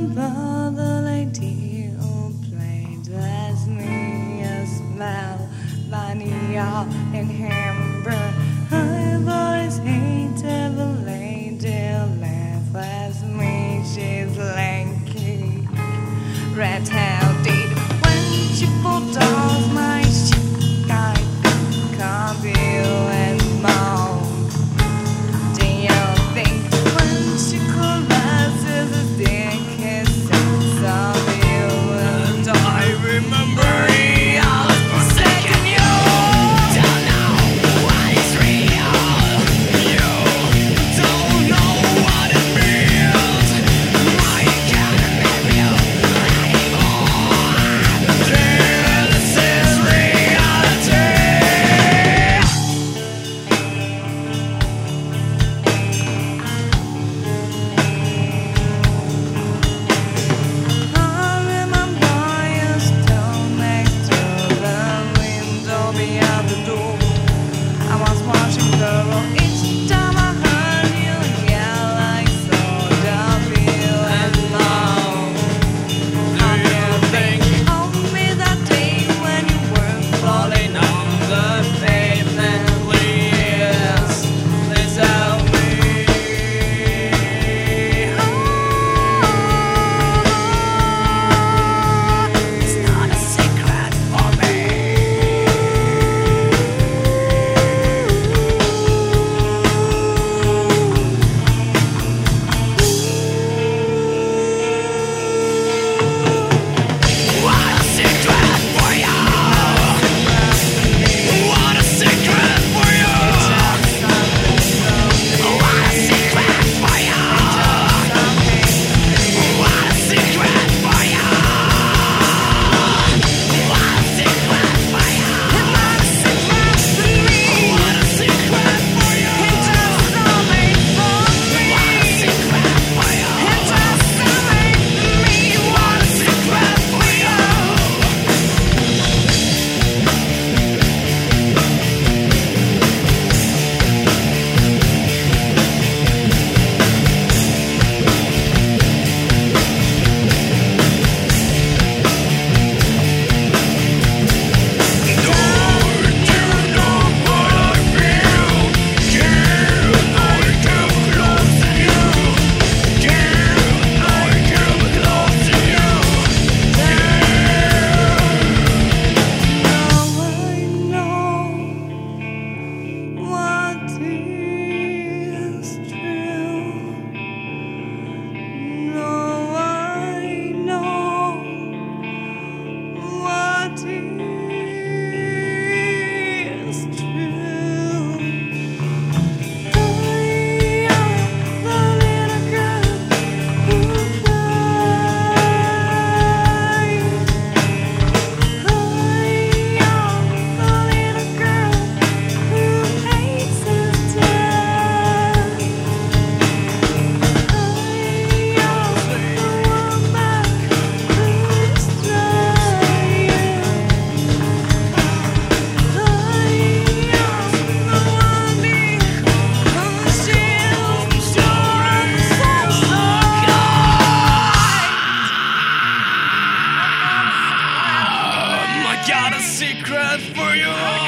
remember the lady who played as me as Melania in Hamburg. I've always hated the lady who left as me. She's lanky, red-handed. When she pulled off my cheek, I think of you and more. Do you think when she caresses a dick, it thinks of you? And I remember I was forsaken you. Don't know what is real. You don't know what it means. I can't remember you anymore. This is reality. I remember you stood next to the window beyond the door. I was watching the road. Each time I heard you yell, I saw the view and now. How do you think of me that day when you were falling on the pavement? Please help me. It's not a secret for me. What a secret for you. What a secret for you. What a secret for you. What a secret for you. What a secret for you. What a secret for me. What a secret for you. It just something for me. What a secret for you. It just something for me. What a secret for you. Got a secret for you.